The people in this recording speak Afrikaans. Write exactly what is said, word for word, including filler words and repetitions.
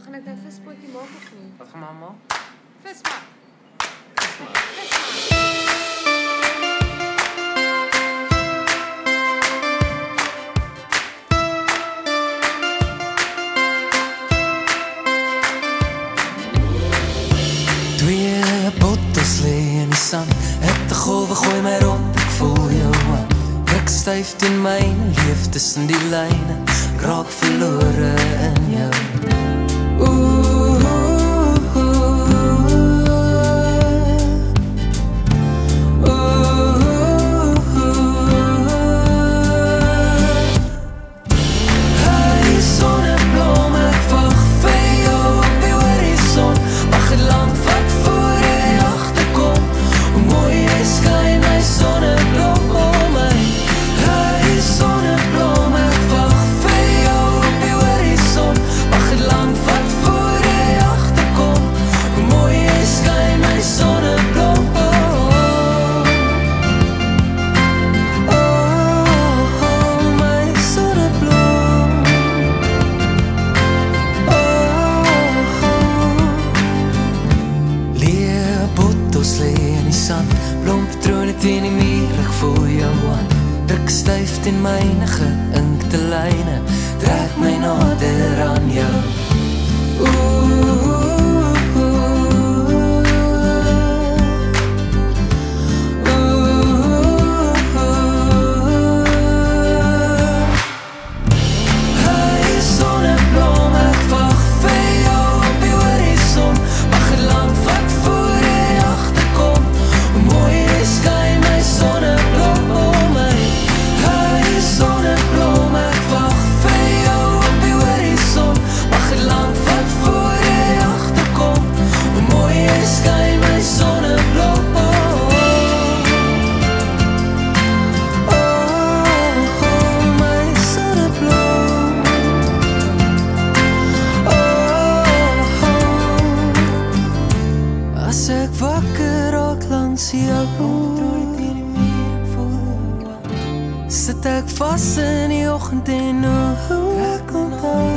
Gaan ek nou vispootjie maak of nie? Wat gaan maar maak? Vismaak. Vismaak. Twee bottels lê in die sand. Het de golwe gooi my rond, ek voel jou aan. Druk styf teen myne, leef tussen die lyne. Ek raak verlore in jou. Oeh, oeh, oeh, oeh, oeh. Hey sonneblom, ek wag vir jou op die horizon. Mag het lang vat voor jy agterkom. Hoe mooi jy skyn, my sonneblom om my. Hey sonneblom, ek wag vir jou op die horizon. Mag het lang vat voor jy agterkom. Hoe mooi jy skyn, my sonneblom. Oh, oh, oh, my sonneblom. Oh, oh. Leë bottels lê in die sand. Blompatrone teen die muur, ek voel jou aan. Druk styf teen myne geïnkte lyne. Trek my nader aan jou. Oeh, oeh, oeh, oeh. Hey sonneblom, ek wag vir jou op die horizon. Mag het lang vat voor jy agterkom. Hoe mooi jy skyn, my sonneblom om my. Hey sonneblom, ek wag vir jou op die horizon. Mag het lang vat voor jy agterkom. Hoe mooi jy skyn, my sonneblom. Oh, oh, my sonneblom. Oh, oh. As ek wakker raak langs jou, sit ek vas in die oggend en hoe ek onthou.